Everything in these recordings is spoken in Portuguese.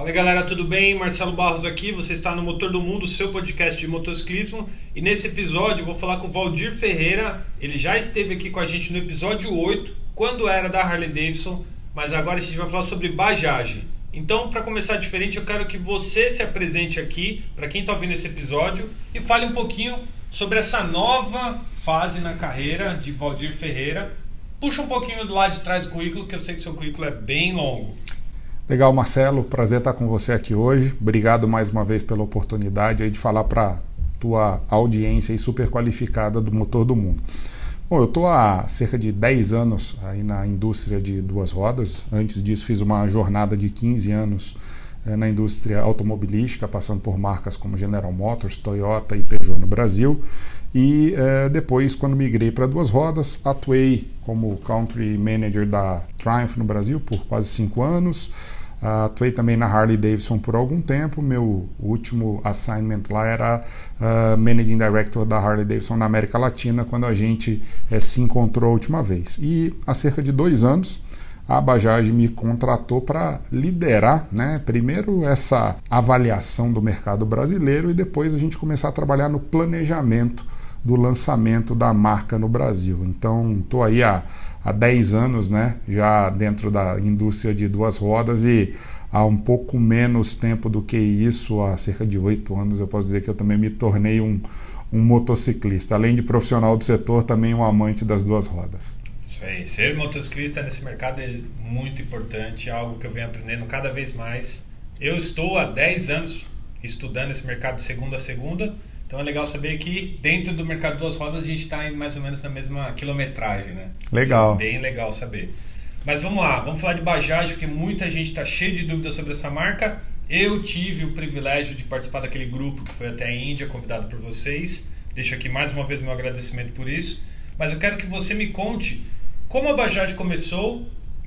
Fala galera, tudo bem? Marcelo Barros aqui, você está no Motor do Mundo, seu podcast de motociclismo. E nesse episódio eu vou falar com o Valdir Ferreira. Ele já esteve aqui com a gente no episódio 8, quando era da Harley Davidson, mas agora a gente vai falar sobre Bajaj. Então, para começar diferente, eu quero que você se apresente aqui, para quem está ouvindo esse episódio, e fale um pouquinho sobre essa nova fase na carreira de Valdir Ferreira. Puxa um pouquinho do lado de trás do currículo, que eu sei que o seu currículo é bem longo. Legal, Marcelo, prazer estar com você aqui hoje. Obrigado mais uma vez pela oportunidade aí de falar para tua audiência aí super qualificada do Motor do Mundo. Bom, eu estou há cerca de 10 anos aí na indústria de duas rodas. Antes disso fiz uma jornada de 15 anos na indústria automobilística, passando por marcas como General Motors, Toyota e Peugeot no Brasil. E depois, quando migrei para duas rodas, atuei como Country Manager da Triumph no Brasil por quase 5 anos. Atuei também na Harley Davidson por algum tempo. Meu último assignment lá era Managing Director da Harley Davidson na América Latina, quando a gente se encontrou a última vez. E há cerca de 2 anos, a Bajaj me contratou para liderar, primeiro essa avaliação do mercado brasileiro e depois a gente começar a trabalhar no planejamento do lançamento da marca no Brasil. Então, estou aí há 10 anos, já dentro da indústria de duas rodas, e há um pouco menos tempo do que isso, há cerca de 8 anos, eu posso dizer que eu também me tornei um motociclista. Além de profissional do setor, também um amante das duas rodas. Isso aí, ser motociclista nesse mercado é muito importante, é algo que eu venho aprendendo cada vez mais. Eu estou há 10 anos estudando esse mercado de segunda a segunda, então é legal saber que dentro do mercado de duas rodas a gente está mais ou menos na mesma quilometragem, né? Legal. Isso é bem legal saber. Mas vamos lá, vamos falar de Bajaj, porque muita gente está cheia de dúvidas sobre essa marca. Eu tive o privilégio de participar daquele grupo que foi até a Índia, convidado por vocês. Deixo aqui mais uma vez meu agradecimento por isso. Mas eu quero que você me conte como a Bajaj começou,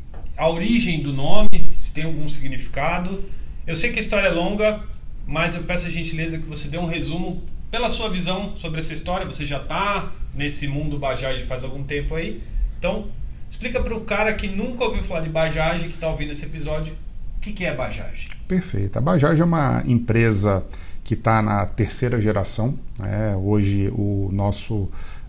a origem do nome, se tem algum significado. Eu sei que a história é longa, mas eu peço a gentileza que você dê um resumo pela sua visão sobre essa história. Você já está nesse mundo Bajaj faz algum tempo aí. Então, explica para o cara que nunca ouviu falar de Bajaj, que está ouvindo esse episódio, o que é a Bajaj? Perfeito. A Bajaj é uma empresa que está na 3ª geração. Hoje o nosso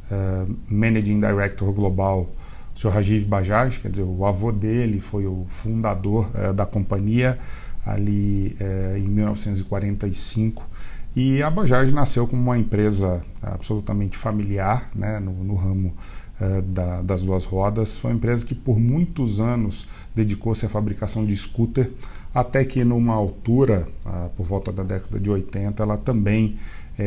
Managing Director Global, o Sr. Rajiv Bajaj, quer dizer, o avô dele foi o fundador da companhia ali em 1945. E a Bajaj nasceu como uma empresa absolutamente familiar, no ramo das duas rodas. Foi uma empresa que por muitos anos dedicou-se à fabricação de scooter, até que numa altura, por volta da década de 80, ela também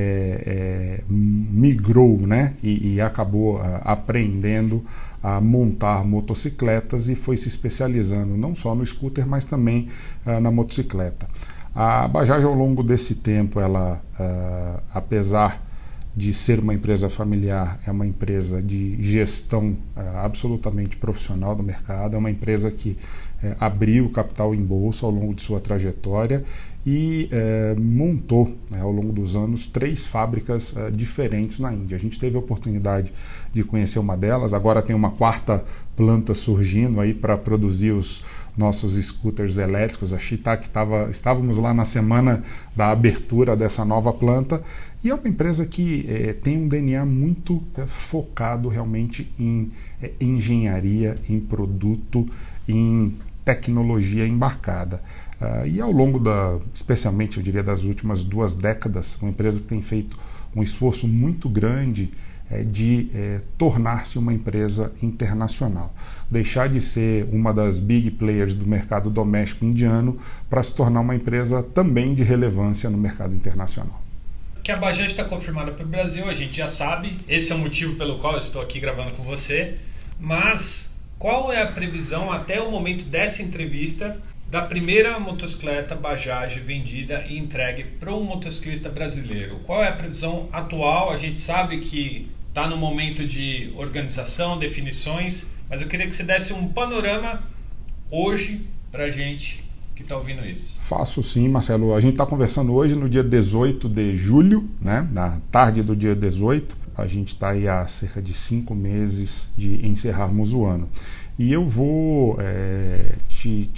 migrou, e acabou aprendendo a montar motocicletas e foi se especializando não só no scooter, mas também na motocicleta. A Bajaj, ao longo desse tempo, ela, apesar de ser uma empresa familiar, é uma empresa de gestão absolutamente profissional do mercado, é uma empresa que abriu capital em bolsa ao longo de sua trajetória e montou, ao longo dos anos, 3 fábricas diferentes na Índia. A gente teve a oportunidade de conhecer uma delas, agora tem uma 4ª planta surgindo aí para produzir os nossos scooters elétricos, a Chetak. Estávamos lá na semana da abertura dessa nova planta, e é uma empresa que tem um DNA muito focado realmente em engenharia, em produto, em tecnologia embarcada. E ao longo especialmente eu diria das últimas 2 décadas, uma empresa que tem feito um esforço muito grande de tornar-se uma empresa internacional, deixar de ser uma das big players do mercado doméstico indiano para se tornar uma empresa também de relevância no mercado internacional. Que a Bajaj está confirmada para o Brasil, a gente já sabe, esse é o motivo pelo qual eu estou aqui gravando com você, mas qual é a previsão até o momento dessa entrevista da primeira motocicleta Bajaj vendida e entregue para um motociclista brasileiro? Qual é a previsão atual? A gente sabe que está no momento de organização, definições, mas eu queria que você desse um panorama hoje para a gente que está ouvindo isso. Faço sim, Marcelo. A gente está conversando hoje no dia 18 de julho, na tarde do dia 18. A gente está aí há cerca de 5 meses de encerrarmos o ano. E eu vou te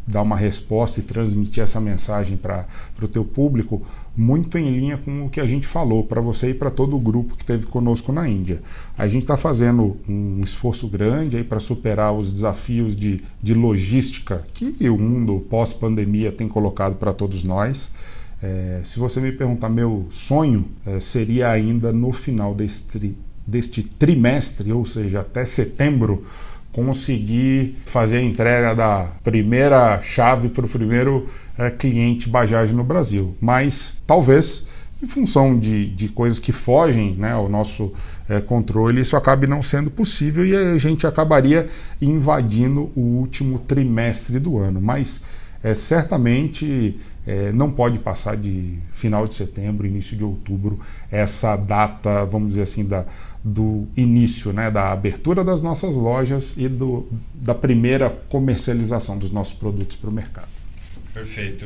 dar uma resposta e transmitir essa mensagem para o teu público, muito em linha com o que a gente falou para você e para todo o grupo que esteve conosco na Índia. A gente está fazendo um esforço grande para superar os desafios de logística que o mundo pós-pandemia tem colocado para todos nós. Se você me perguntar, meu sonho seria ainda no final deste trimestre, ou seja, até setembro, conseguir fazer a entrega da primeira chave para o primeiro cliente Bajaj no Brasil. Mas talvez, em função de coisas que fogem, né, ao nosso controle, isso acabe não sendo possível e a gente acabaria invadindo o último trimestre do ano. Mas certamente não pode passar de final de setembro, início de outubro, essa data, vamos dizer assim, do início, né, da abertura das nossas lojas e da primeira comercialização dos nossos produtos para o mercado. Perfeito.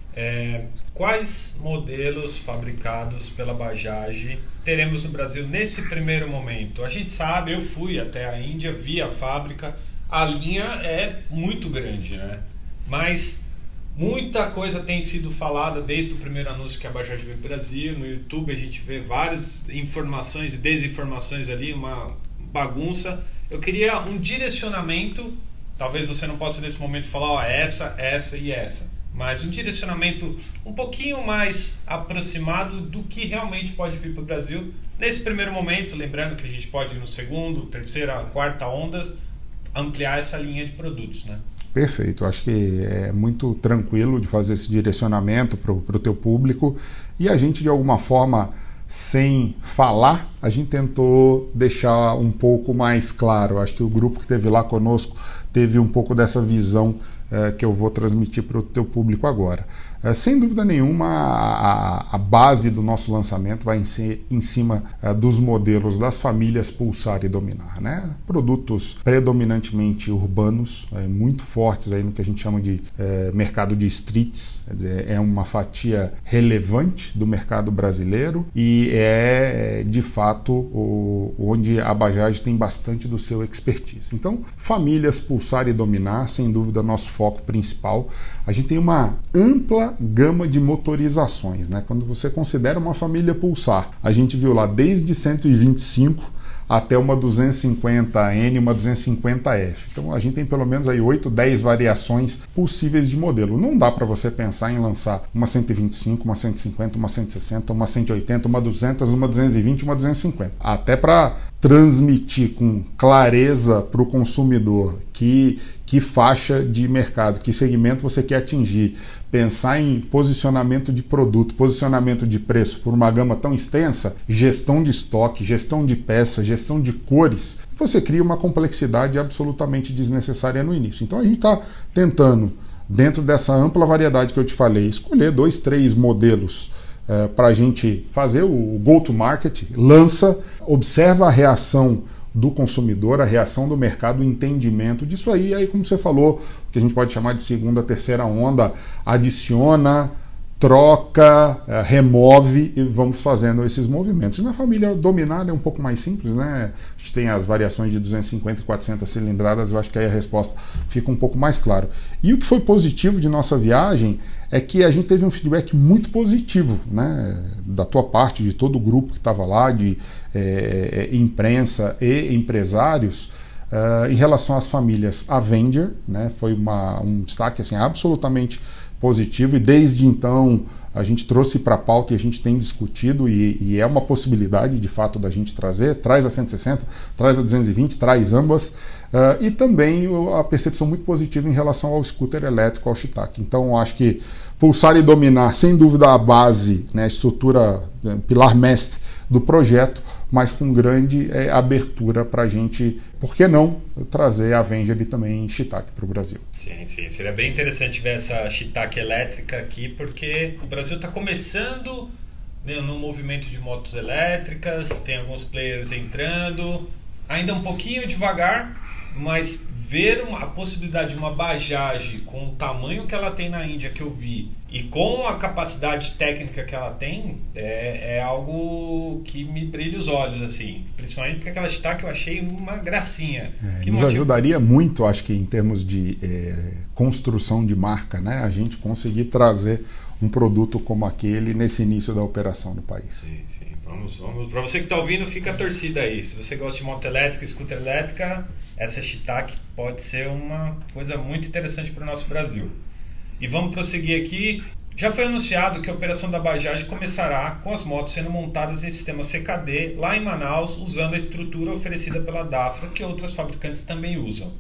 Quais modelos fabricados pela Bajaj teremos no Brasil nesse primeiro momento? A gente sabe, eu fui até a Índia, vi a fábrica, a linha é muito grande, né? Mas muita coisa tem sido falada desde o primeiro anúncio que a Bajaj veio para o Brasil. No YouTube a gente vê várias informações e desinformações ali, uma bagunça. Eu queria um direcionamento, talvez você não possa nesse momento falar essa e essa, mas um direcionamento um pouquinho mais aproximado do que realmente pode vir para o Brasil nesse primeiro momento, lembrando que a gente pode ir no segundo, terceira, quarta ondas, ampliar essa linha de produtos, né? Perfeito, acho que é muito tranquilo de fazer esse direcionamento para o teu público e a gente de alguma forma, sem falar, a gente tentou deixar um pouco mais claro. Acho que o grupo que esteve lá conosco teve um pouco dessa visão que eu vou transmitir para o teu público agora. Sem dúvida nenhuma, a base do nosso lançamento vai ser em cima dos modelos das famílias Pulsar e Dominar, né? Produtos predominantemente urbanos, muito fortes aí no que a gente chama de mercado de streets, quer dizer, é uma fatia relevante do mercado brasileiro e é de fato onde a Bajaj tem bastante do seu expertise. Então, famílias Pulsar e Dominar, sem dúvida, nosso foco principal. A gente tem uma ampla gama de motorizações, né? Quando você considera uma família Pulsar, a gente viu lá desde 125 até uma 250N, uma 250F. Então a gente tem pelo menos aí 8, 10 variações possíveis de modelo. Não dá para você pensar em lançar uma 125, uma 150, uma 160, uma 180, uma 200, uma 220, uma 250. Até para transmitir com clareza para o consumidor que faixa de mercado, que segmento você quer atingir, pensar em posicionamento de produto, posicionamento de preço por uma gama tão extensa, gestão de estoque, gestão de peças, gestão de cores, você cria uma complexidade absolutamente desnecessária no início. Então a gente está tentando, dentro dessa ampla variedade que eu te falei, escolher 2, 3 modelos para a gente fazer o go-to-market, lança, observa a reação do consumidor, a reação do mercado, o entendimento disso aí. Aí, como você falou, o que a gente pode chamar de segunda, terceira onda, adiciona, troca, remove e vamos fazendo esses movimentos. E na família Dominar é um pouco mais simples, né? A gente tem as variações de 250 e 400 cilindradas, eu acho que aí a resposta fica um pouco mais clara. E o que foi positivo de nossa viagem é que a gente teve um feedback muito positivo, né? Da tua parte, de todo o grupo que estava lá, de imprensa e empresários, em relação às famílias Avenger, né? Foi um destaque assim, absolutamente positivo e desde então a gente trouxe para a pauta e a gente tem discutido e é uma possibilidade de fato da gente traz a 160, traz a 220, traz ambas e também a percepção muito positiva em relação ao scooter elétrico, ao Shiitake. Então acho que Pulsar e Dominar, sem dúvida a base, né, a estrutura, pilar mestre do projeto, mas com grande abertura para a gente, por que não, trazer a Avenger e também Shiitake para o Brasil. Sim, sim. Seria bem interessante ver essa Shiitake elétrica aqui, porque o Brasil está começando, né, no movimento de motos elétricas, tem alguns players entrando, ainda um pouquinho devagar, mas ver a possibilidade de uma Bajaj com o tamanho que ela tem na Índia, que eu vi, e com a capacidade técnica que ela tem, é algo que me brilha os olhos, assim. Principalmente porque aquela Shiitake eu achei uma gracinha. Nos ajudaria muito, acho que em termos de construção de marca, né? A gente conseguir trazer um produto como aquele nesse início da operação no país. Sim, sim. Vamos. Para você que está ouvindo, fica a torcida aí. Se você gosta de moto elétrica, scooter elétrica, essa Shiitake pode ser uma coisa muito interessante para o nosso Brasil. E vamos prosseguir aqui. Já foi anunciado que a operação da Bajaj começará com as motos sendo montadas em sistema CKD lá em Manaus, usando a estrutura oferecida pela Dafra, que outras fabricantes também usam.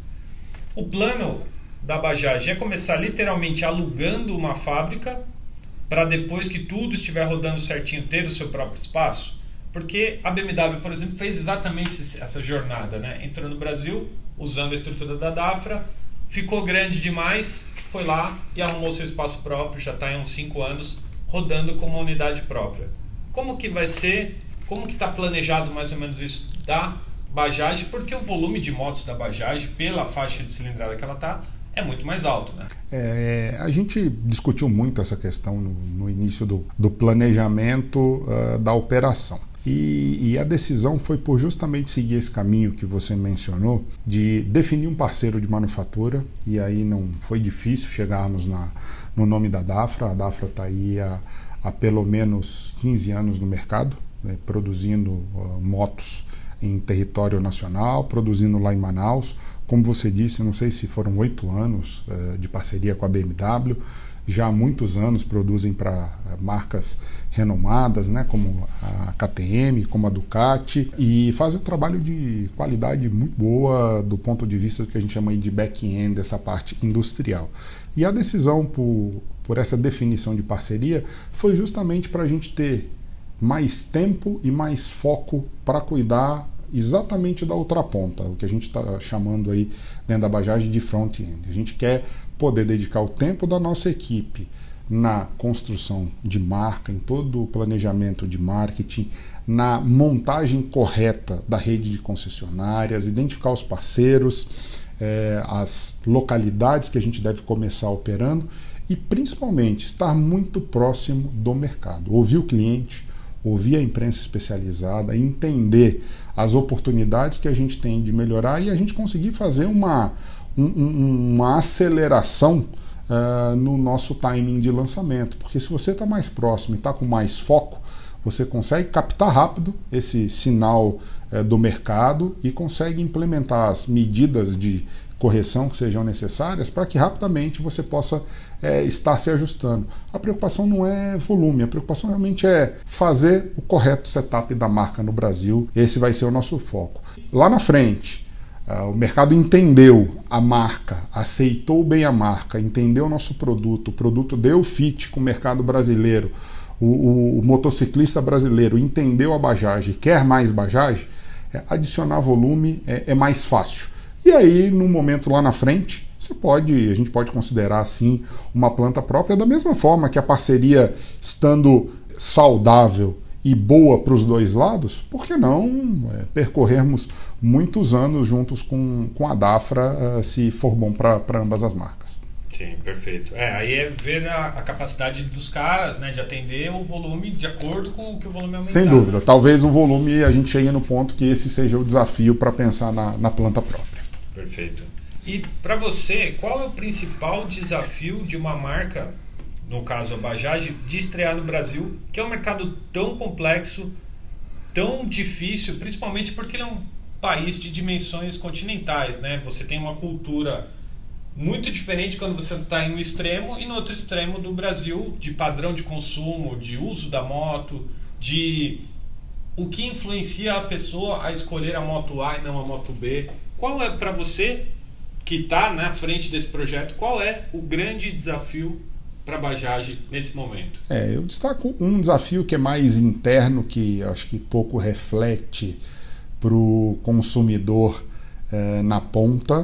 O plano da Bajaj é começar literalmente alugando uma fábrica para depois que tudo estiver rodando certinho ter o seu próprio espaço? Porque a BMW, por exemplo, fez exatamente essa jornada, né? Entrou no Brasil usando a estrutura da Dafra, ficou grande demais, foi lá e arrumou seu espaço próprio, já está em uns 5 anos rodando como uma unidade própria. Como que vai ser, como que está planejado mais ou menos isso da Bajaj? Porque o volume de motos da Bajaj, pela faixa de cilindrada que ela está, é muito mais alto, né? A gente discutiu muito essa questão no início do planejamento da operação. E a decisão foi por justamente seguir esse caminho que você mencionou, de definir um parceiro de manufatura, e aí não foi difícil chegarmos no nome da Dafra. A Dafra está aí há pelo menos 15 anos no mercado, né, produzindo motos em território nacional, produzindo lá em Manaus. Como você disse, não sei se foram 8 anos de parceria com a BMW, já há muitos anos produzem para marcas renomadas, né, como a KTM, como a Ducati, e fazem um trabalho de qualidade muito boa do ponto de vista do que a gente chama aí de back-end, essa parte industrial. E a decisão por essa definição de parceria foi justamente para a gente ter mais tempo e mais foco para cuidar exatamente da outra ponta, o que a gente está chamando aí dentro da Bajaj de front-end. A gente quer poder dedicar o tempo da nossa equipe na construção de marca, em todo o planejamento de marketing, na montagem correta da rede de concessionárias, identificar os parceiros, as localidades que a gente deve começar operando e principalmente estar muito próximo do mercado, ouvir o cliente, ouvir a imprensa especializada, entender as oportunidades que a gente tem de melhorar e a gente conseguir fazer uma aceleração no nosso timing de lançamento. Porque se você está mais próximo e está com mais foco, você consegue captar rápido esse sinal do mercado e consegue implementar as medidas de correção que sejam necessárias para que rapidamente você possa estar se ajustando. A preocupação não é volume, a preocupação realmente é fazer o correto setup da marca no Brasil. Esse vai ser o nosso foco. Lá na frente, o mercado entendeu a marca, aceitou bem a marca, entendeu o nosso produto, o produto deu fit com o mercado brasileiro, o motociclista brasileiro entendeu a Bajaj, quer mais Bajaj, adicionar volume é mais fácil. E aí, no momento lá na frente, a gente pode considerar assim uma planta própria, da mesma forma que a parceria estando saudável e boa para os dois lados, por que não percorrermos muitos anos juntos com a Dafra, se for bom para ambas as marcas. Sim, perfeito. Aí é ver a capacidade dos caras, né, de atender o volume de acordo com o que o volume aumentar. Sem dúvida. Talvez o volume a gente chegue no ponto que esse seja o desafio para pensar na planta própria. Perfeito. E para você, qual é o principal desafio de uma marca, no caso a Bajaj, de estrear no Brasil, que é um mercado tão complexo, tão difícil, principalmente porque ele é um país de dimensões continentais, né? Você tem uma cultura muito diferente quando você está em um extremo e no outro extremo do Brasil, de padrão de consumo, de uso da moto, de o que influencia a pessoa a escolher a moto A e não a moto B. Qual é, para você, que está na frente desse projeto, qual é o grande desafio para a Bajaj nesse momento? Eu destaco um desafio que é mais interno, que acho que pouco reflete para o consumidor na ponta.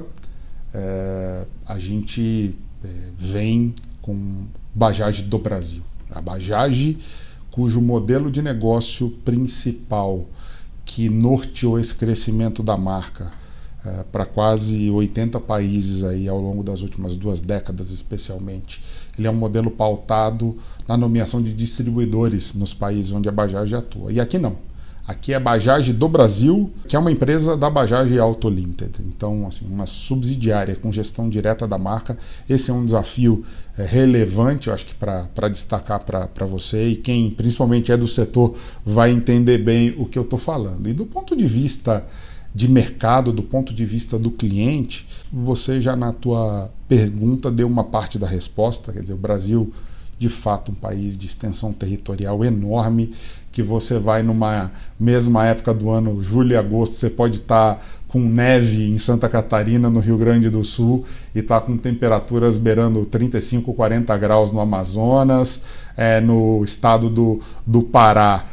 A gente vem com Bajaj do Brasil. A Bajaj, cujo modelo de negócio principal que norteou esse crescimento da marca para quase 80 países aí ao longo das últimas 2 décadas, especialmente. Ele é um modelo pautado na nomeação de distribuidores nos países onde a Bajaj atua. E aqui não. Aqui é a Bajaj do Brasil, que é uma empresa da Bajaj Auto Limited. Então, assim, uma subsidiária com gestão direta da marca. Esse é um desafio relevante, eu acho que para destacar para você, e quem principalmente é do setor vai entender bem o que eu estou falando. E do ponto de vista de mercado, do ponto de vista do cliente, você já na tua pergunta deu uma parte da resposta. Quer dizer, o Brasil, de fato, um país de extensão territorial enorme, que você vai numa mesma época do ano, julho e agosto, você pode estar com neve em Santa Catarina, no Rio Grande do Sul, e estar com temperaturas beirando 35, 40 graus no Amazonas, no estado do Pará,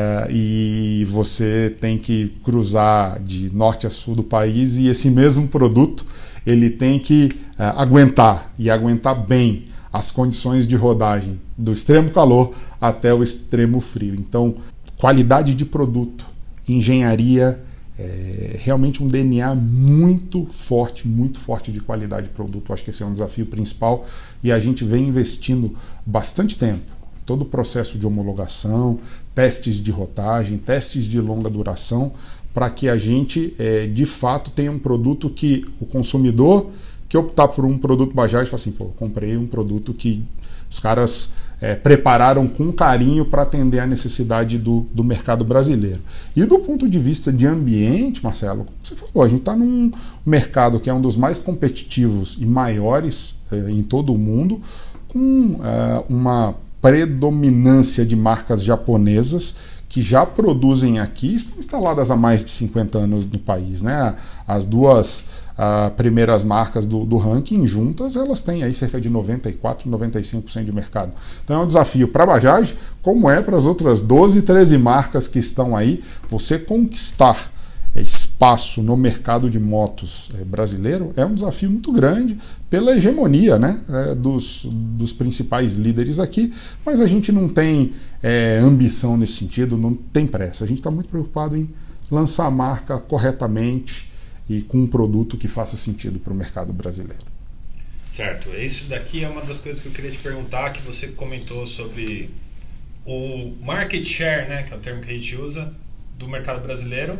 e você tem que cruzar de norte a sul do país, e esse mesmo produto ele tem que aguentar, e aguentar bem, as condições de rodagem do extremo calor até o extremo frio. Então, qualidade de produto, engenharia, realmente um DNA muito forte de qualidade de produto. Acho que esse é um desafio principal e a gente vem investindo bastante tempo. Todo o processo de homologação, testes de rodagem, testes de longa duração, para que a gente, de fato, tenha um produto que o consumidor que optar por um produto Bajaj, fala assim, pô, comprei um produto que os caras prepararam com carinho para atender a necessidade do mercado brasileiro. E do ponto de vista de ambiente, Marcelo, você falou, a gente está num mercado que é um dos mais competitivos e maiores em todo o mundo, com uma predominância de marcas japonesas que já produzem aqui e estão instaladas há mais de 50 anos no país, né? As duas primeiras marcas do ranking juntas, elas têm aí cerca de 94%, 95% de mercado. Então é um desafio para a Bajaj, como é para as outras 12, 13 marcas que estão aí, você conquistar espaço no mercado de motos brasileiro é um desafio muito grande pela hegemonia, né, dos principais líderes aqui, mas a gente não tem ambição nesse sentido, não tem pressa. A gente está muito preocupado em lançar a marca corretamente e com um produto que faça sentido para o mercado brasileiro. Certo, isso daqui é uma das coisas que eu queria te perguntar, que você comentou sobre o market share, né, que é o termo que a gente usa, do mercado brasileiro,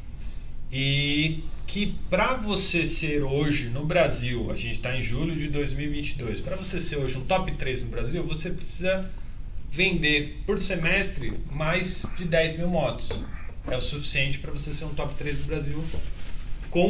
e que para você ser hoje no Brasil, a gente está em julho de 2022, para você ser hoje um top 3 no Brasil, você precisa vender por semestre mais de 10 mil motos. É o suficiente para você ser um top 3 do Brasil, com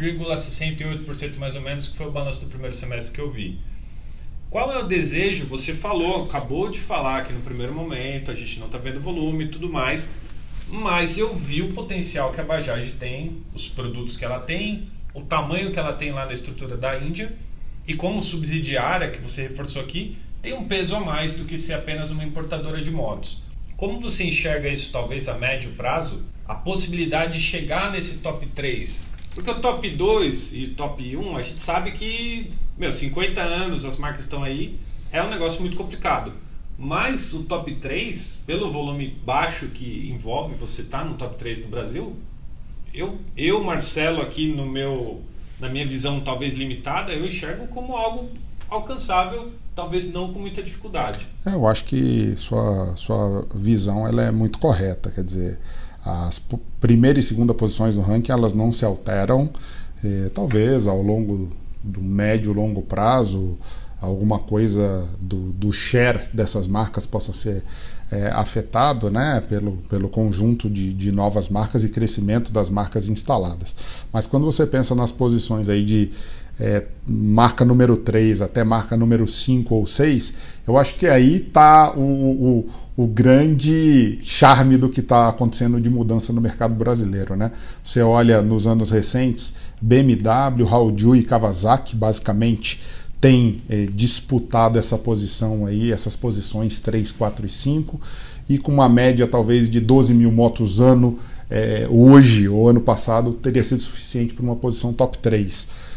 1,68% mais ou menos, que foi o balanço do primeiro semestre que eu vi. Qual é o desejo? Você falou, acabou de falar que no primeiro momento a gente não está vendo volume e tudo mais, mas eu vi o potencial que a Bajaj tem, os produtos que ela tem, o tamanho que ela tem lá na estrutura da Índia, e como subsidiária, que você reforçou aqui, tem um peso a mais do que ser apenas uma importadora de motos. Como você enxerga isso, talvez a médio prazo, a possibilidade de chegar nesse top 3? Porque o top 2 e top 1, a gente sabe que, 50 anos, as marcas estão aí, é um negócio muito complicado. Mas o top 3, pelo volume baixo que envolve você estar no top 3 no Brasil, eu Marcelo, aqui na minha visão talvez limitada, eu enxergo como algo alcançável, talvez não com muita dificuldade. Eu acho que sua visão ela é muito correta, quer dizer, as primeira e segunda posições no ranking elas não se alteram, talvez ao longo do médio e longo prazo alguma coisa do share dessas marcas possa ser afetado, né, pelo conjunto de novas marcas e crescimento das marcas instaladas. Mas quando você pensa nas posições aí de marca número 3 até marca número 5 ou 6, eu acho que aí está o grande charme do que está acontecendo de mudança no mercado brasileiro, né? Você olha nos anos recentes, BMW, Hauju e Kawasaki basicamente tem disputado essa posição aí, essas posições 3, 4 e 5, e com uma média talvez de 12 mil motos ano, hoje ou ano passado teria sido suficiente para uma posição top 3.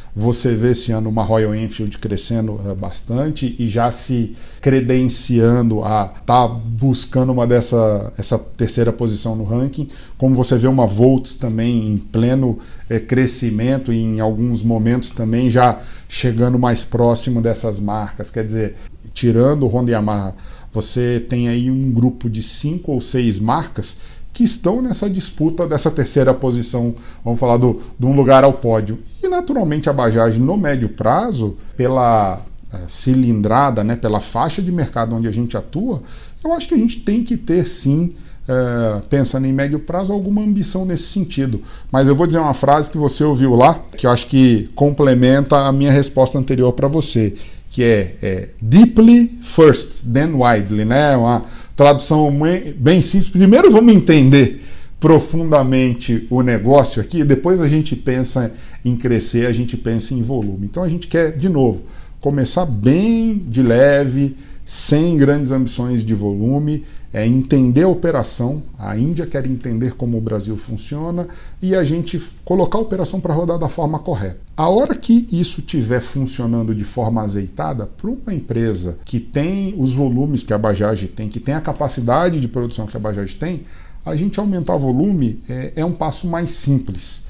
você vê esse ano uma Royal Enfield crescendo bastante e já se credenciando a estar buscando essa terceira posição no ranking, como você vê uma Volts também em pleno crescimento e em alguns momentos também já chegando mais próximo dessas marcas. Quer dizer, tirando o Honda e Yamaha, você tem aí um grupo de 5 ou 6 marcas que estão nessa disputa dessa terceira posição, vamos falar de um lugar ao pódio. E naturalmente a Bajaj no médio prazo, pela cilindrada, né, pela faixa de mercado onde a gente atua, eu acho que a gente tem que ter sim, pensando em médio prazo, alguma ambição nesse sentido. Mas eu vou dizer uma frase que você ouviu lá, que eu acho que complementa a minha resposta anterior para você, que é deeply first, then widely, né? Uma tradução bem simples. Primeiro vamos entender profundamente o negócio aqui, depois a gente pensa em crescer, a gente pensa em volume. Então a gente quer, de novo, começar bem de leve, sem grandes ambições de volume, entender a operação. A Índia quer entender como o Brasil funciona e a gente colocar a operação para rodar da forma correta. A hora que isso estiver funcionando de forma azeitada, para uma empresa que tem os volumes que a Bajaj tem, que tem a capacidade de produção que a Bajaj tem, a gente aumentar o volume é um passo mais simples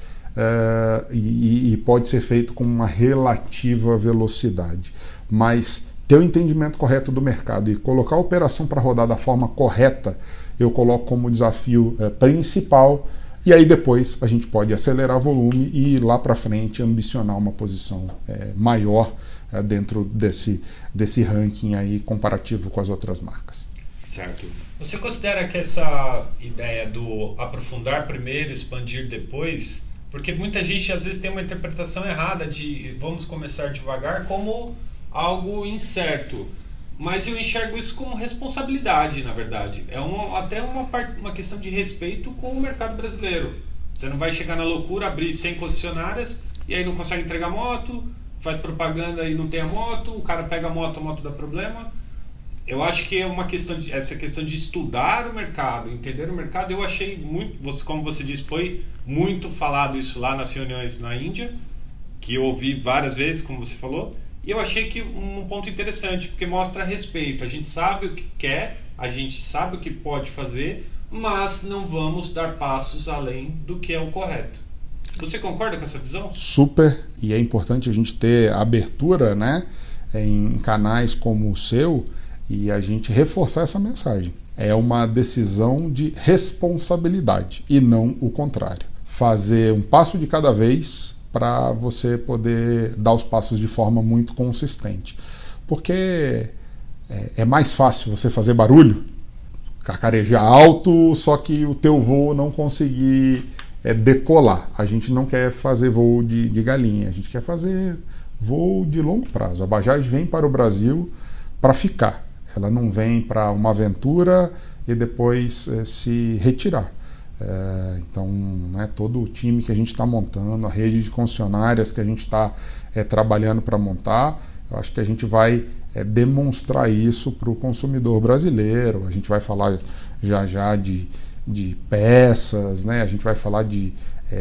e pode ser feito com uma relativa velocidade. Mas ter o entendimento correto do mercado e colocar a operação para rodar da forma correta, eu coloco como desafio principal, e aí depois a gente pode acelerar volume e ir lá para frente ambicionar uma posição maior dentro desse ranking aí comparativo com as outras marcas. Certo. Você considera que essa ideia do aprofundar primeiro, expandir depois, porque muita gente às vezes tem uma interpretação errada de vamos começar devagar como algo incerto, mas eu enxergo isso como responsabilidade, na verdade. É até uma questão de respeito com o mercado brasileiro. Você não vai chegar na loucura, abrir 100 concessionárias e aí não consegue entregar moto, faz propaganda e não tem a moto, o cara pega a moto dá problema. Eu acho que é essa questão de estudar o mercado, entender o mercado. Eu achei muito, como você disse, foi muito falado isso lá nas reuniões na Índia, que eu ouvi várias vezes, como você falou. E eu achei que um ponto interessante, porque mostra respeito. A gente sabe o que quer, a gente sabe o que pode fazer, mas não vamos dar passos além do que é o correto. Você concorda com essa visão? Super, e é importante a gente ter abertura, né, em canais como o seu e a gente reforçar essa mensagem. É uma decisão de responsabilidade e não o contrário. Fazer um passo de cada vez para você poder dar os passos de forma muito consistente. Porque é mais fácil você fazer barulho, cacarejar alto, só que o teu voo não conseguir decolar. A gente não quer fazer voo de galinha, a gente quer fazer voo de longo prazo. A Bajaj vem para o Brasil para ficar. Ela não vem para uma aventura e depois se retirar. Então, né, todo o time que a gente está montando, a rede de concessionárias que a gente está trabalhando para montar, eu acho que a gente vai demonstrar isso para o consumidor brasileiro. A gente vai falar já de peças, né? A gente vai falar de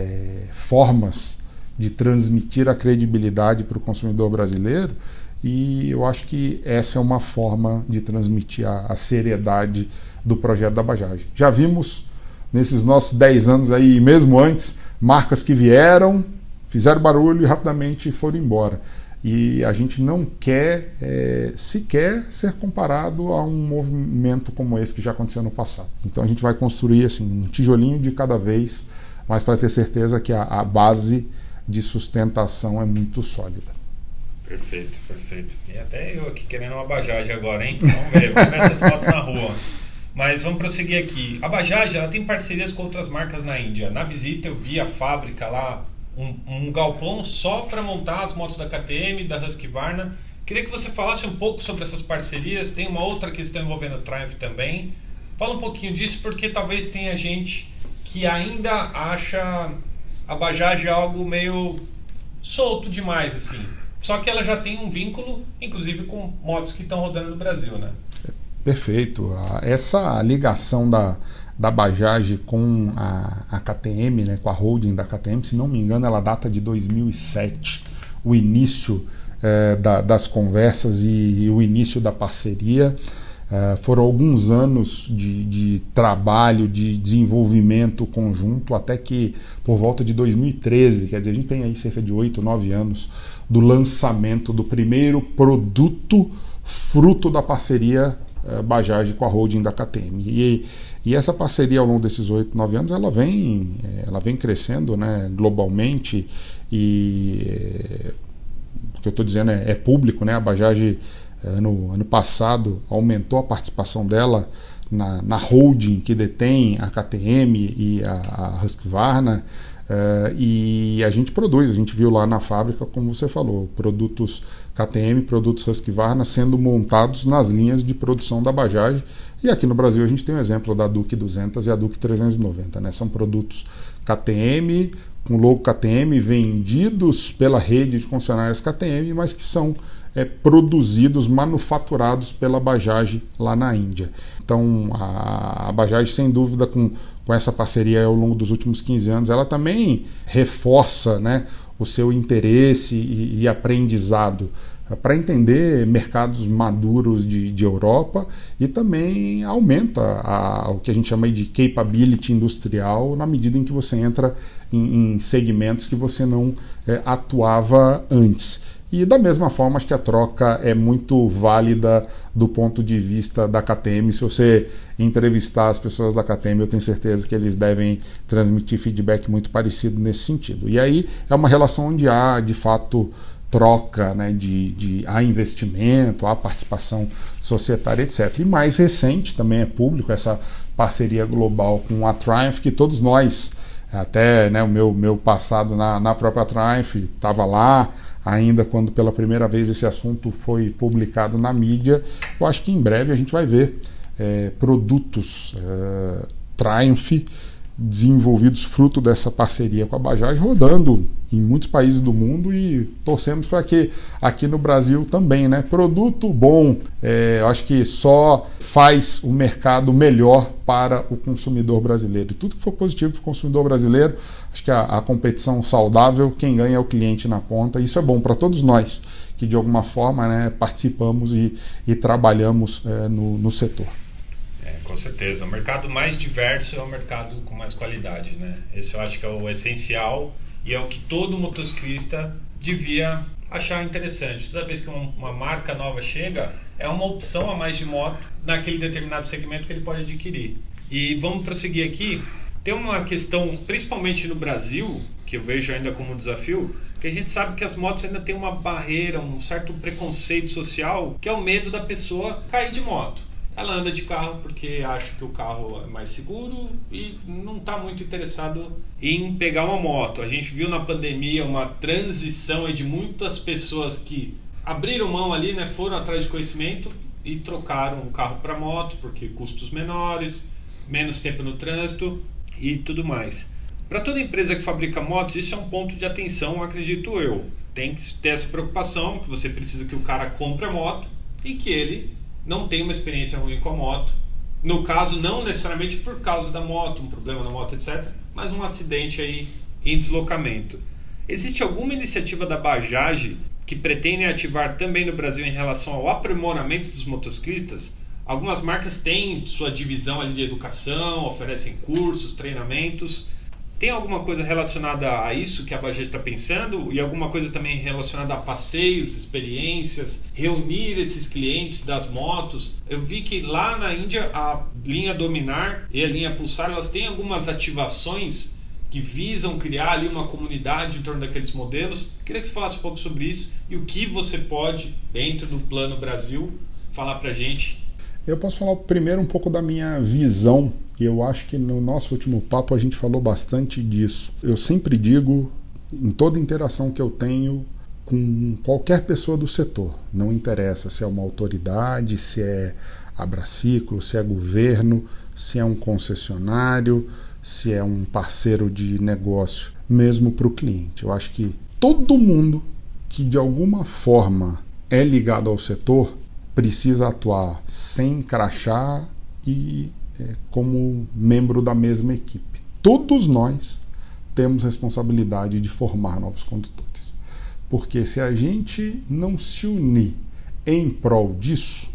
formas de transmitir a credibilidade para o consumidor brasileiro, e eu acho que essa é uma forma de transmitir a seriedade do projeto da Bajaj. Já vimos nesses nossos 10 anos aí, mesmo antes, marcas que vieram, fizeram barulho e rapidamente foram embora. E a gente não quer sequer ser comparado a um movimento como esse que já aconteceu no passado. Então a gente vai construir assim, um tijolinho de cada vez, mas para ter certeza que a base de sustentação é muito sólida. Perfeito, perfeito. E até eu aqui querendo uma Bajaj agora, hein? Vamos ver, vamos ver essas fotos na rua. Mas vamos prosseguir aqui. A Bajaj ela tem parcerias com outras marcas na Índia. Na visita eu vi a fábrica lá, um galpão só para montar as motos da KTM, da Husqvarna. Queria que você falasse um pouco sobre essas parcerias. Tem uma outra questão envolvendo a Triumph também. Fala um pouquinho disso, porque talvez tenha gente que ainda acha a Bajaj algo meio solto demais, assim. Só que ela já tem um vínculo, inclusive com motos que estão rodando no Brasil, né? Perfeito. Essa ligação da Bajaj com a KTM, né, com a holding da KTM, se não me engano, ela data de 2007, o início das conversas e o início da parceria. Foram alguns anos de trabalho, de desenvolvimento conjunto, até que por volta de 2013, quer dizer, a gente tem aí cerca de 8, 9 anos do lançamento do primeiro produto fruto da parceria Bajaj com a holding da KTM. E essa parceria ao longo desses 8, 9 anos, ela vem crescendo, né, globalmente, e o que eu estou dizendo é público, né? A Bajaj ano passado aumentou a participação dela na holding que detém a KTM e a Husqvarna, e a gente viu lá na fábrica, como você falou, produtos KTM, produtos Husqvarna sendo montados nas linhas de produção da Bajaj. E aqui no Brasil a gente tem o exemplo da Duke 200 e a Duke 390, né? São produtos KTM, com logo KTM, vendidos pela rede de concessionárias KTM, mas que são produzidos, manufaturados pela Bajaj lá na Índia. Então a Bajaj, sem dúvida, com essa parceria ao longo dos últimos 15 anos, ela também reforça, né, o seu interesse e aprendizado para entender mercados maduros de Europa, e também aumenta o que a gente chama de capability industrial na medida em que você entra em segmentos que você não atuava antes. E da mesma forma, acho que a troca é muito válida do ponto de vista da KTM. Se você entrevistar as pessoas da KTM, eu tenho certeza que eles devem transmitir feedback muito parecido nesse sentido. E aí é uma relação onde há, de fato, troca, né, há investimento, há participação societária, etc. E mais recente, também é público, essa parceria global com a Triumph, que todos nós, até, né, o meu passado na própria Triumph, estava lá ainda quando pela primeira vez esse assunto foi publicado na mídia. Eu acho que em breve a gente vai ver produtos Triumph desenvolvidos fruto dessa parceria com a Bajaj rodando em muitos países do mundo, e torcemos para que aqui no Brasil também, né? Produto bom, eu acho que só faz o mercado melhor para o consumidor brasileiro. E tudo que for positivo para o consumidor brasileiro, acho que a competição saudável, quem ganha é o cliente na ponta. Isso é bom para todos nós que de alguma forma, né, participamos e trabalhamos no setor. Com certeza. O mercado mais diverso é o mercado com mais qualidade, né? Esse eu acho que é o essencial e é o que todo motociclista devia achar interessante. Toda vez que uma marca nova chega, é uma opção a mais de moto naquele determinado segmento que ele pode adquirir. E vamos prosseguir aqui. Tem uma questão, principalmente no Brasil, que eu vejo ainda como um desafio, que a gente sabe que as motos ainda tem uma barreira, um certo preconceito social, que é o medo da pessoa cair de moto. Ela anda de carro porque acha que o carro é mais seguro e não está muito interessado em pegar uma moto. A gente viu na pandemia uma transição de muitas pessoas que abriram mão ali, né, foram atrás de conhecimento e trocaram o carro para moto, porque custos menores, menos tempo no trânsito e tudo mais. Para toda empresa que fabrica motos, isso é um ponto de atenção, acredito eu. Tem que ter essa preocupação, que você precisa que o cara compre a moto e que ele não tem uma experiência ruim com a moto. No caso, não necessariamente por causa da moto, um problema na moto, etc., mas um acidente aí em deslocamento. Existe alguma iniciativa da Bajaj que pretende ativar também no Brasil em relação ao aprimoramento dos motociclistas? Algumas marcas têm sua divisão ali de educação, oferecem cursos, treinamentos. Tem alguma coisa relacionada a isso que a Bajaj está pensando? E alguma coisa também relacionada a passeios, experiências, reunir esses clientes das motos? Eu vi que lá na Índia a linha Dominar e a linha Pulsar, elas têm algumas ativações que visam criar ali uma comunidade em torno daqueles modelos. Queria que você falasse um pouco sobre isso e o que você pode, dentro do Plano Brasil, falar para a gente. Eu posso falar primeiro um pouco da minha visão, e eu acho que no nosso último papo a gente falou bastante disso. Eu sempre digo, em toda interação que eu tenho com qualquer pessoa do setor, não interessa se é uma autoridade, se é Abraciclo, se é governo, se é um concessionário, se é um parceiro de negócio, mesmo para o cliente. Eu acho que todo mundo que de alguma forma é ligado ao setor precisa atuar sem crachá e como membro da mesma equipe. Todos nós temos responsabilidade de formar novos condutores. porque se a gente não se unir em prol disso,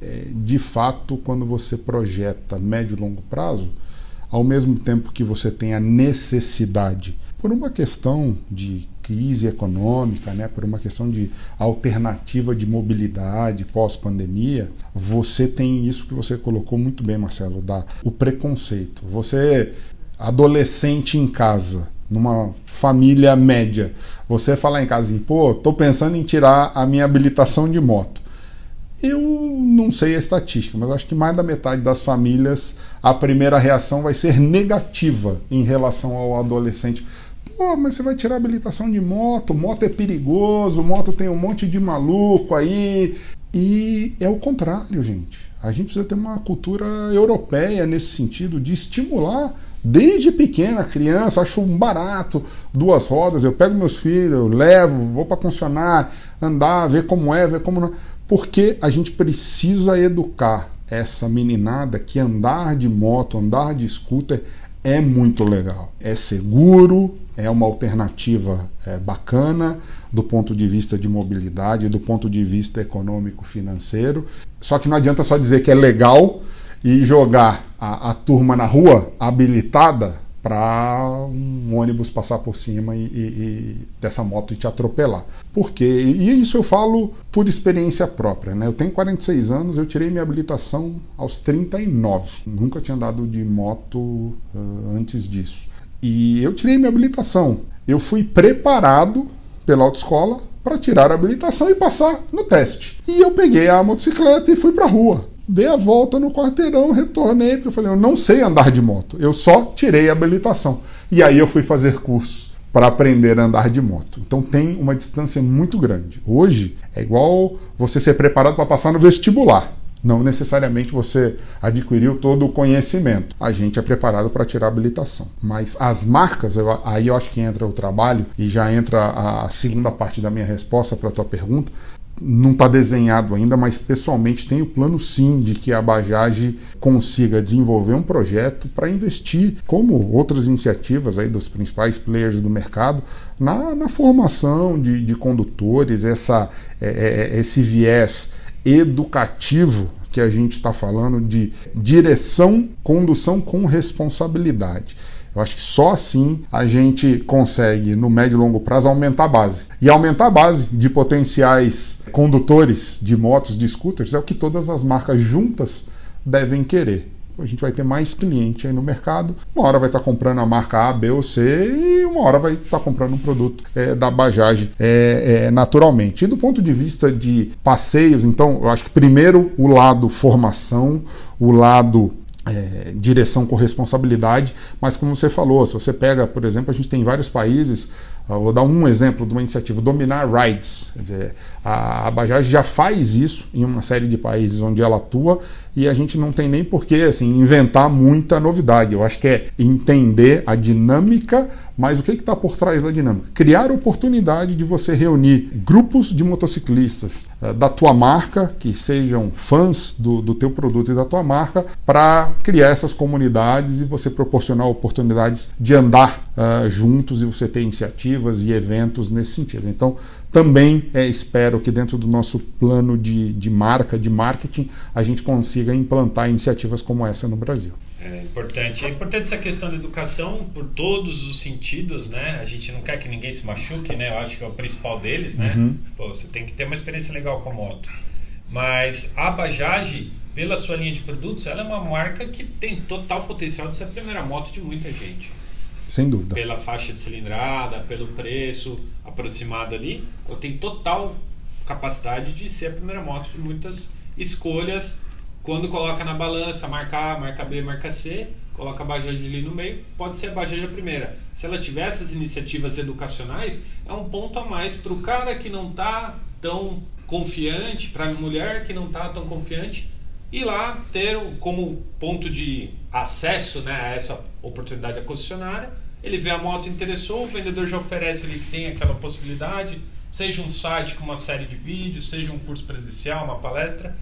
de fato, quando você projeta médio e longo prazo, ao mesmo tempo que você tem a necessidade, por uma questão de crise econômica, né, por uma questão de alternativa de mobilidade pós-pandemia, você tem isso que você colocou muito bem, Marcelo, o preconceito. Você, adolescente em casa, numa família média, você falar em casa assim, pô, tô pensando em tirar a minha habilitação de moto. Eu não sei a estatística, mas acho que mais da metade das famílias, a primeira reação vai ser negativa em relação ao adolescente. Pô, mas você vai tirar a habilitação de moto, moto é perigoso, moto tem um monte de maluco aí. E é o contrário, gente. A gente precisa ter uma cultura europeia nesse sentido, de estimular desde pequena a criança. Acho um barato, 2 rodas, eu pego meus filhos, eu levo, vou para concessionária, andar, ver como é, ver como não. Porque a gente precisa educar essa meninada que andar de moto, andar de scooter é muito legal. É seguro, é uma alternativa bacana do ponto de vista de mobilidade, do ponto de vista econômico-financeiro. Só que não adianta só dizer que é legal e jogar a turma na rua habilitada para um ônibus passar por cima e dessa moto e te atropelar. Por quê? E isso eu falo por experiência própria, né? Eu tenho 46 anos, eu tirei minha habilitação aos 39. Nunca tinha andado de moto antes disso. E eu tirei minha habilitação. Eu fui preparado pela autoescola para tirar a habilitação e passar no teste. E eu peguei a motocicleta e fui para a rua. Dei a volta no quarteirão, retornei, porque eu falei, eu não sei andar de moto, eu só tirei a habilitação. E aí eu fui fazer cursos para aprender a andar de moto. Então tem uma distância muito grande. Hoje é igual você ser preparado para passar no vestibular. Não necessariamente você adquiriu todo o conhecimento. A gente é preparado para tirar a habilitação. Mas as marcas, aí eu acho que entra o trabalho e já entra a segunda parte da minha resposta para a tua pergunta. Não está desenhado ainda, mas pessoalmente tenho plano sim de que a Bajaj consiga desenvolver um projeto para investir, como outras iniciativas aí dos principais players do mercado, na formação de condutores, esse viés educativo que a gente está falando de direção, condução com responsabilidade. Eu acho que só assim a gente consegue, no médio e longo prazo, aumentar a base. E aumentar a base de potenciais condutores de motos, de scooters, é o que todas as marcas juntas devem querer. A gente vai ter mais cliente aí no mercado. Uma hora vai estar comprando a marca A, B ou C e uma hora vai estar comprando um produto da Bajaj naturalmente. E do ponto de vista de passeios, então, eu acho que primeiro o lado formação, o lado direção com responsabilidade, mas como você falou, se você pega, por exemplo, a gente tem vários países, vou dar um exemplo de uma iniciativa, Dominar Rides, quer dizer, a Bajaj já faz isso em uma série de países onde ela atua e a gente não tem nem por que assim, inventar muita novidade. Eu acho que é entender a dinâmica, mas o que está por trás da dinâmica? Criar oportunidade de você reunir grupos de motociclistas da tua marca, que sejam fãs do teu produto e da tua marca, para criar essas comunidades e você proporcionar oportunidades de andar juntos e você ter iniciativas e eventos nesse sentido. Então, também espero que dentro do nosso plano de marca, de marketing, a gente consiga implantar iniciativas como essa no Brasil. É importante essa questão da educação por todos os sentidos, né? A gente não quer que ninguém se machuque, né? Eu acho que é o principal deles, né? Pô, você tem que ter uma experiência legal com a moto. Mas a Bajaj, pela sua linha de produtos, ela é uma marca que tem total potencial de ser a primeira moto de muita gente. Sem dúvida. Pela faixa de cilindrada, pelo preço aproximado ali, ela tem total capacidade de ser a primeira moto de muitas escolhas. Quando coloca na balança, marca A, marca B, marca C, coloca a Bajaj ali no meio, pode ser a Bajaj a primeira. Se ela tiver essas iniciativas educacionais, é um ponto a mais para o cara que não está tão confiante, para a mulher que não está tão confiante, ir lá ter como ponto de acesso, né, a essa oportunidade da concessionária. Ele vê a moto, interessou, o vendedor já oferece ali que tem aquela possibilidade, seja um site com uma série de vídeos, seja um curso presencial, uma palestra.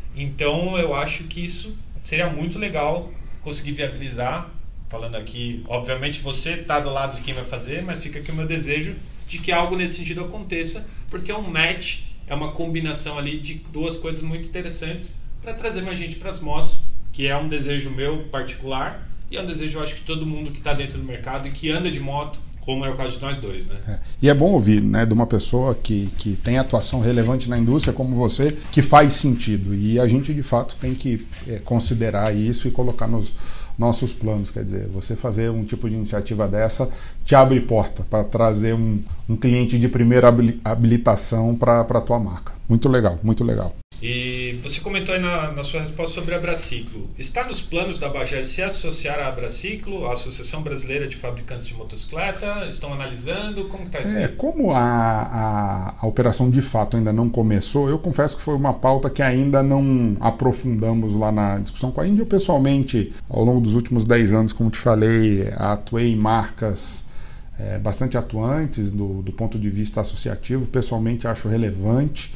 Então eu acho que isso seria muito legal conseguir viabilizar. Falando aqui, obviamente você está do lado de quem vai fazer, mas fica aqui o meu desejo de que algo nesse sentido aconteça, porque é um match, é uma combinação ali de duas coisas muito interessantes para trazer mais gente para as motos, que é um desejo meu particular e é um desejo, eu acho, que todo mundo que está dentro do mercado e que anda de moto, como é o caso de nós dois, né? E é bom ouvir, né, de uma pessoa que tem atuação relevante na indústria como você, que faz sentido. E a gente, de fato, tem que considerar isso e colocar nos nossos planos. Quer dizer, você fazer um tipo de iniciativa dessa te abre porta para trazer um cliente de primeira habilitação para a tua marca. Muito legal, muito legal. E você comentou aí na sua resposta sobre a Abraciclo. Está nos planos da Bajaj se associar à Abraciclo, a Associação Brasileira de Fabricantes de Motocicleta? Estão analisando? Como está isso aí? Como a operação de fato ainda não começou, eu confesso que foi uma pauta que ainda não aprofundamos lá na discussão com a Índia. Eu, pessoalmente, ao longo dos últimos 10 anos, como te falei, atuei em marcas bastante atuantes do ponto de vista associativo. Pessoalmente, acho relevante.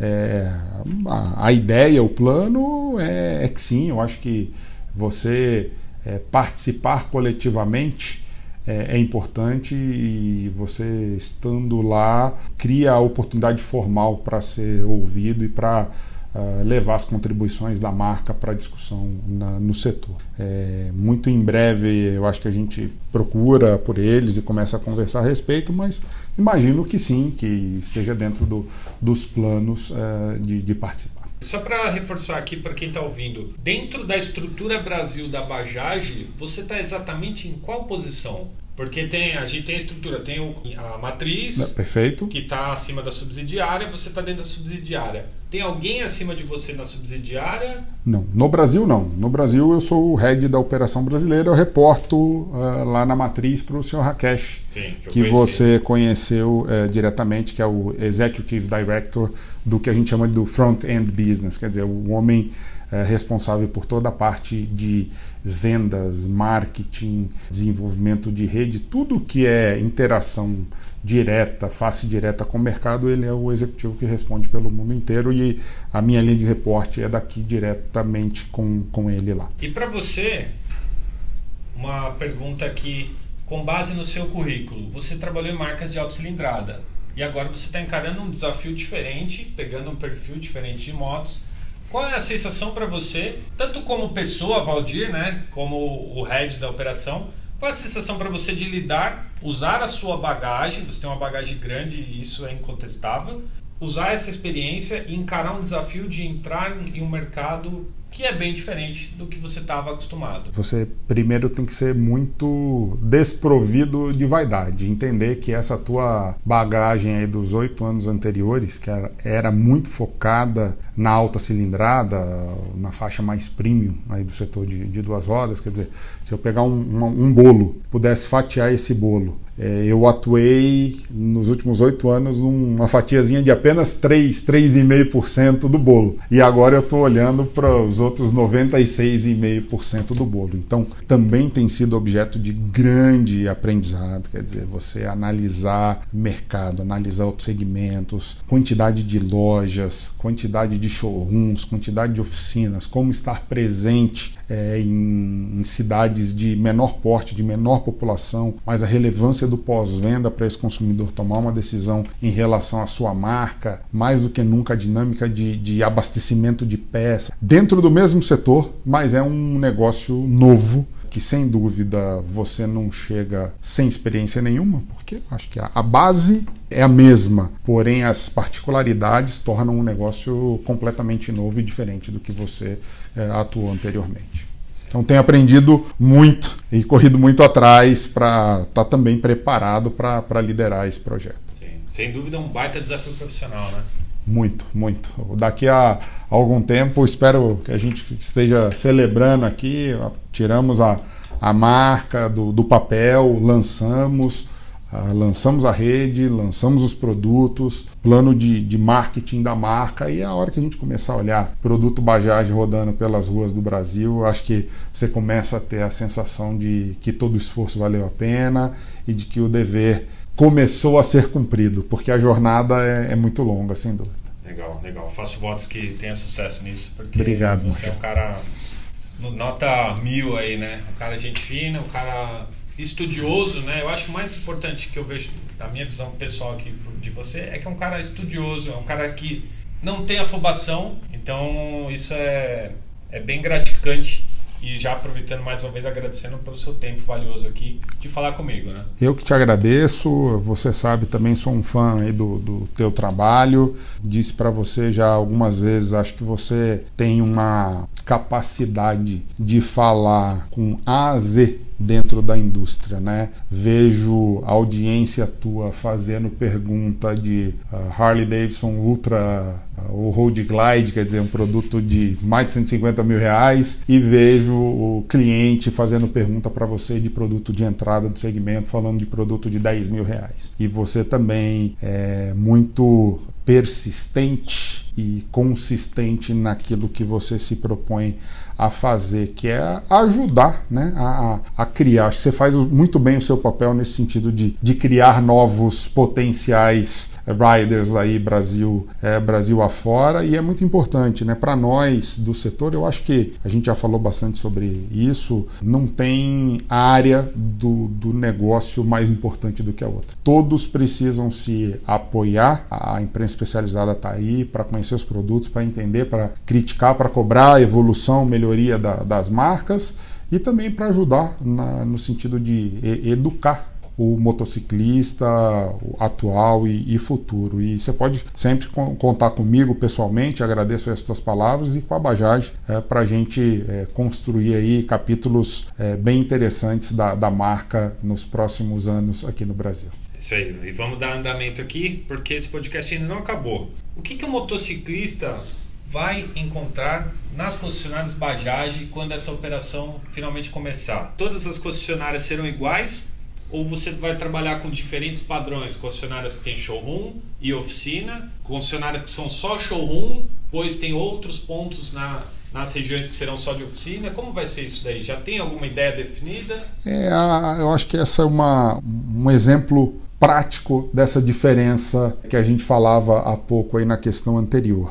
A ideia, o plano é que sim, eu acho que você participar coletivamente é importante, e você estando lá cria a oportunidade formal para ser ouvido e para levar as contribuições da marca para a discussão no setor. Muito em breve eu acho que a gente procura por eles e começa a conversar a respeito, mas imagino que sim, que esteja dentro dos planos de participar. Só para reforçar aqui para quem está ouvindo, dentro da estrutura Brasil da Bajaj, você está exatamente em qual posição? Porque a gente tem a estrutura, tem a matriz, perfeito, que está acima da subsidiária, você está dentro da subsidiária. Tem alguém acima de você na subsidiária? Não, no Brasil não. No Brasil eu sou o head da operação brasileira, eu reporto lá na matriz para o Sr. Rakesh, sim, que você conheceu diretamente, que é o Executive Director do que a gente chama do Front-End Business, quer dizer, o homem responsável por toda a parte de vendas, marketing, desenvolvimento de rede, tudo que é interação direta, face direta com o mercado. Ele é o executivo que responde pelo mundo inteiro, e a minha linha de reporte é daqui diretamente com ele lá. E para você, uma pergunta aqui, com base no seu currículo, você trabalhou em marcas de alta cilindrada e agora você está encarando um desafio diferente, pegando um perfil diferente de motos. Qual é a sensação para você, tanto como pessoa, Valdir, né, como o head da operação, qual é a sensação para você de lidar, usar a sua bagagem, você tem uma bagagem grande e isso é incontestável, usar essa experiência e encarar um desafio de entrar em um mercado que é bem diferente do que você estava acostumado? Você primeiro tem que ser muito desprovido de vaidade, entender que essa tua bagagem aí dos 8 anos anteriores, que era muito focada na alta cilindrada, na faixa mais premium aí do setor de duas rodas, quer dizer, se eu pegar um bolo, pudesse fatiar esse bolo, eu atuei nos últimos 8 anos uma fatiazinha de apenas 3,5% do bolo. E agora eu estou olhando para os outros 96,5% do bolo. Então, também tem sido objeto de grande aprendizado. Quer dizer, você analisar mercado, analisar outros segmentos, quantidade de lojas, quantidade de showrooms, quantidade de oficinas, como estar presente em cidades de menor porte, de menor população, mas a relevância do pós-venda para esse consumidor tomar uma decisão em relação à sua marca, mais do que nunca a dinâmica de abastecimento de peça, dentro do mesmo setor, mas é um negócio novo, que sem dúvida você não chega sem experiência nenhuma, porque acho que a base é a mesma, porém as particularidades tornam um negócio completamente novo e diferente do que você atuou anteriormente. Então tenho aprendido muito e corrido muito atrás para estar também preparado para liderar esse projeto. Sim, sem dúvida é um baita desafio profissional, né? Muito, muito. Daqui a algum tempo, espero que a gente esteja celebrando aqui, tiramos a marca do papel, lançamos a rede, lançamos os produtos, plano de marketing da marca, e a hora que a gente começar a olhar produto Bajaj rodando pelas ruas do Brasil, acho que você começa a ter a sensação de que todo o esforço valeu a pena e de que o dever começou a ser cumprido, porque a jornada é muito longa, sem dúvida. Legal, legal. Faço votos que tenha sucesso nisso, porque obrigado, você é um cara nota 1000 aí, né? Um cara gente fina, um cara estudioso, né? Eu acho mais importante que eu vejo, da minha visão pessoal aqui de você, é que é um cara estudioso, é um cara que não tem afobação, então isso é bem gratificante. E já aproveitando mais uma vez, agradecendo pelo seu tempo valioso aqui de falar comigo, né? Eu que te agradeço, você sabe, também sou um fã aí do teu trabalho. Disse para você já algumas vezes, acho que você tem uma capacidade de falar com A a Z dentro da indústria, né? Vejo a audiência tua fazendo pergunta de Harley Davidson Ultra ou Road Glide, quer dizer, um produto de mais de 150 mil reais, e vejo o cliente fazendo pergunta para você de produto de entrada do segmento, falando de produto de 10 mil reais. E você também é muito persistente e consistente naquilo que você se propõe a fazer, que é ajudar, né, a criar. Acho que você faz muito bem o seu papel nesse sentido de criar novos potenciais riders aí Brasil afora, e é muito importante, né, para nós do setor. Eu acho que a gente já falou bastante sobre isso, não tem área do negócio mais importante do que a outra. Todos precisam se apoiar, a imprensa especializada está aí para conhecer os produtos, para entender, para criticar, para cobrar a evolução, melhoria das marcas, e também para ajudar no sentido de educar o motociclista atual e futuro. E você pode sempre contar comigo pessoalmente, agradeço as tuas palavras, e com a Bajaj para a gente construir aí capítulos bem interessantes da marca nos próximos anos aqui no Brasil. Isso aí, e vamos dar andamento aqui, porque esse podcast ainda não acabou. O que o motociclista vai encontrar nas concessionárias Bajaj quando essa operação finalmente começar? Todas as concessionárias serão iguais, ou você vai trabalhar com diferentes padrões? Concessionárias que tem showroom e oficina, concessionárias que são só showroom, pois tem outros pontos nas regiões que serão só de oficina. Como vai ser isso daí? Já tem alguma ideia definida? Eu acho que essa é um exemplo prático dessa diferença que a gente falava há pouco aí na questão anterior.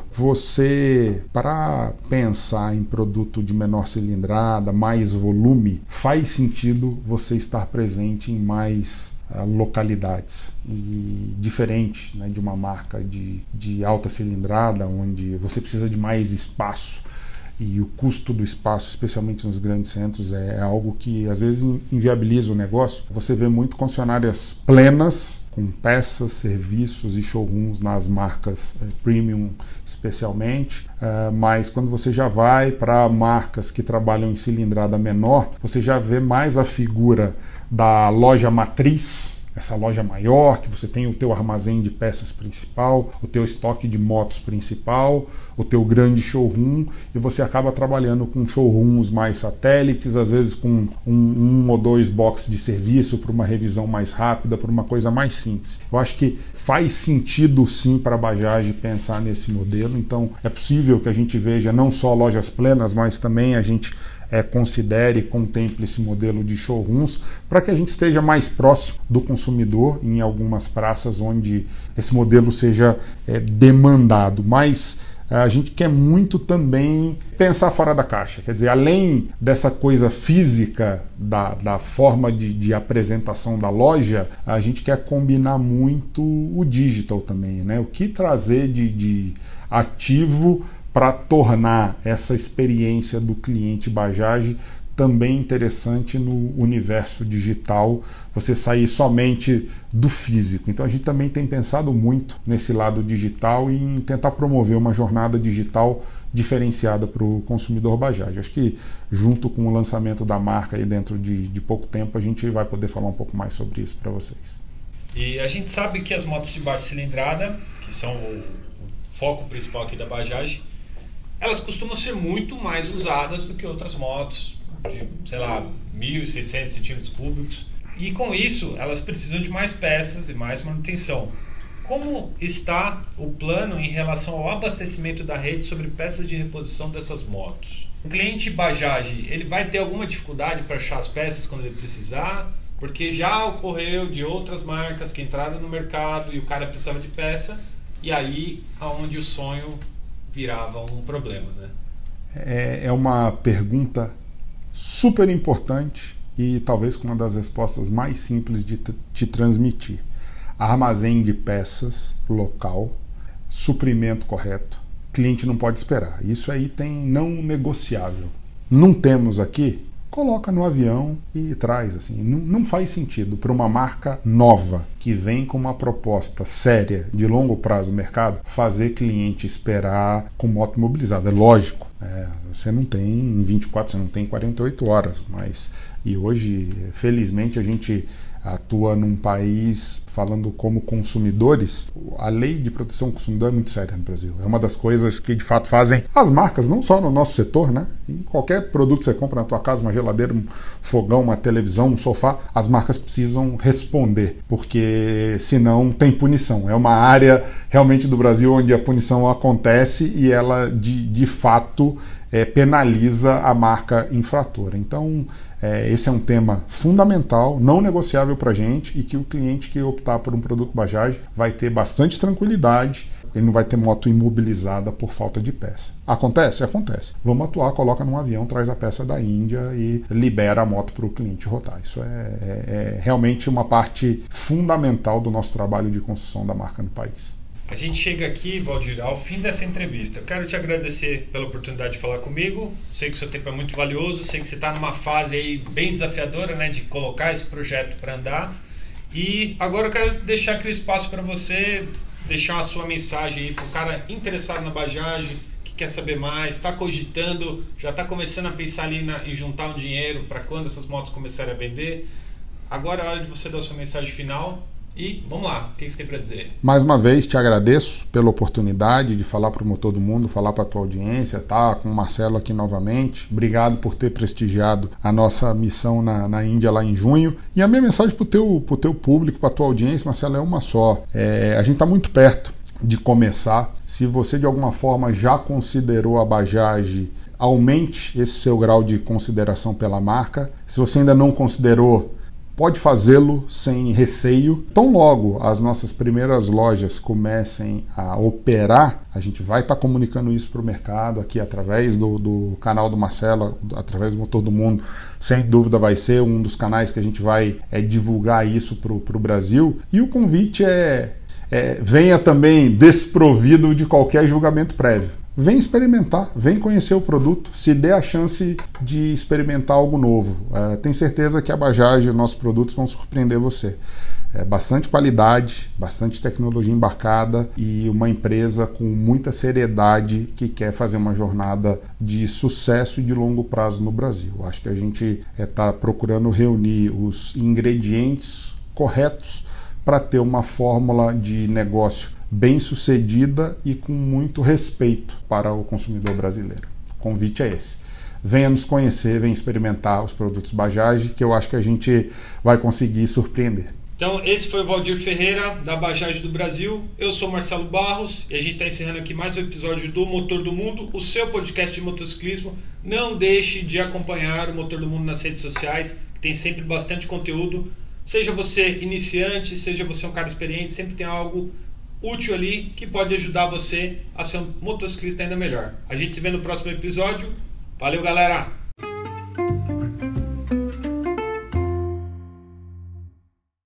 Você, para pensar em produto de menor cilindrada, mais volume, faz sentido você estar presente em mais localidades, e diferente, né, de uma marca de alta cilindrada, onde você precisa de mais espaço, e o custo do espaço, especialmente nos grandes centros, é algo que às vezes inviabiliza o negócio. Você vê muito concessionárias plenas, com peças, serviços e showrooms nas marcas premium especialmente, mas quando você já vai para marcas que trabalham em cilindrada menor, você já vê mais a figura da loja matriz, essa loja maior, que você tem o teu armazém de peças principal, o teu estoque de motos principal, o teu grande showroom, e você acaba trabalhando com showrooms mais satélites, às vezes com um ou dois boxes de serviço para uma revisão mais rápida, para uma coisa mais simples. Eu acho que faz sentido sim para a Bajaj pensar nesse modelo, então é possível que a gente veja não só lojas plenas, mas também a gente considere e contemple esse modelo de showrooms, para que a gente esteja mais próximo do consumidor em algumas praças onde esse modelo seja demandado. Mas a gente quer muito também pensar fora da caixa, quer dizer, além dessa coisa física da forma de apresentação da loja, a gente quer combinar muito o digital também, né? O que trazer de ativo para tornar essa experiência do cliente Bajaj também interessante no universo digital, você sair somente do físico. Então a gente também tem pensado muito nesse lado digital e em tentar promover uma jornada digital diferenciada para o consumidor Bajaj. Acho que junto com o lançamento da marca aí dentro de pouco tempo, a gente vai poder falar um pouco mais sobre isso para vocês. E a gente sabe que as motos de baixa cilindrada, que são o foco principal aqui da Bajaj, elas costumam ser muito mais usadas do que outras motos de, sei lá, 1.600 centímetros cúbicos. E com isso, elas precisam de mais peças e mais manutenção. Como está o plano em relação ao abastecimento da rede sobre peças de reposição dessas motos? O cliente Bajaj, ele vai ter alguma dificuldade para achar as peças quando ele precisar? Porque já ocorreu de outras marcas que entraram no mercado e o cara precisava de peça, e aí aonde o sonho virava um problema, né? É uma pergunta super importante e talvez com uma das respostas mais simples de te transmitir. Armazém de peças local, suprimento correto, cliente não pode esperar. Isso aí tem não negociável. Não temos aqui? Coloca no avião e traz. Assim. Não faz sentido para uma marca nova que vem com uma proposta séria de longo prazo no mercado fazer cliente esperar com moto mobilizada. É lógico, você não tem 24, você não tem 48 horas, mas e hoje, felizmente, a gente atua num país, falando como consumidores, a lei de proteção ao consumidor é muito séria no Brasil. É uma das coisas que de fato fazem as marcas, não só no nosso setor, né? Em qualquer produto que você compra na tua casa, uma geladeira, um fogão, uma televisão, um sofá, as marcas precisam responder, porque senão tem punição. É uma área realmente do Brasil onde a punição acontece e ela de fato penaliza a marca infratora. Então, esse é um tema fundamental, não negociável para a gente, e que o cliente que optar por um produto Bajaj vai ter bastante tranquilidade, ele não vai ter moto imobilizada por falta de peça. Acontece? Acontece. Vamos atuar, coloca num avião, traz a peça da Índia e libera a moto para o cliente rodar. Isso é realmente uma parte fundamental do nosso trabalho de construção da marca no país. A gente chega aqui, Valdir, ao fim dessa entrevista. Eu quero te agradecer pela oportunidade de falar comigo. Sei que o seu tempo é muito valioso, sei que você está numa fase aí bem desafiadora, né, de colocar esse projeto para andar. E agora eu quero deixar aqui o espaço para você deixar a sua mensagem aí para o cara interessado na Bajaj, que quer saber mais, está cogitando, já está começando a pensar ali em juntar um dinheiro para quando essas motos começarem a vender. Agora é a hora de você dar a sua mensagem final. E vamos lá, o que você tem para dizer? Mais uma vez, te agradeço pela oportunidade de falar para o Motor do Mundo, falar para a tua audiência, tá? Com o Marcelo aqui novamente. Obrigado por ter prestigiado a nossa missão na Índia lá em junho. E a minha mensagem para o teu público, para a tua audiência, Marcelo, é uma só. A gente está muito perto de começar. Se você de alguma forma já considerou a Bajaj, aumente esse seu grau de consideração pela marca. Se você ainda não considerou, pode fazê-lo sem receio. Tão logo as nossas primeiras lojas comecem a operar, a gente vai estar comunicando isso para o mercado aqui através do canal do Marcelo, através do Motor do Mundo. Sem dúvida vai ser um dos canais que a gente vai divulgar isso para o Brasil. E o convite venha também desprovido de qualquer julgamento prévio. Vem experimentar, vem conhecer o produto, se dê a chance de experimentar algo novo. Tenho certeza que a Bajaj e os nossos produtos vão surpreender você. Bastante qualidade, bastante tecnologia embarcada e uma empresa com muita seriedade que quer fazer uma jornada de sucesso e de longo prazo no Brasil. Acho que a gente está procurando reunir os ingredientes corretos para ter uma fórmula de negócio bem sucedida e com muito respeito para o consumidor brasileiro. O convite é esse. Venha nos conhecer, venha experimentar os produtos Bajaj, que eu acho que a gente vai conseguir surpreender. Então, esse foi o Valdir Ferreira, da Bajaj do Brasil. Eu sou Marcelo Barros e a gente está encerrando aqui mais um episódio do Motor do Mundo, o seu podcast de motociclismo. Não deixe de acompanhar o Motor do Mundo nas redes sociais, que tem sempre bastante conteúdo. Seja você iniciante, seja você um cara experiente, sempre tem algo útil ali que pode ajudar você a ser um motociclista ainda melhor. A gente se vê no próximo episódio. Valeu, galera!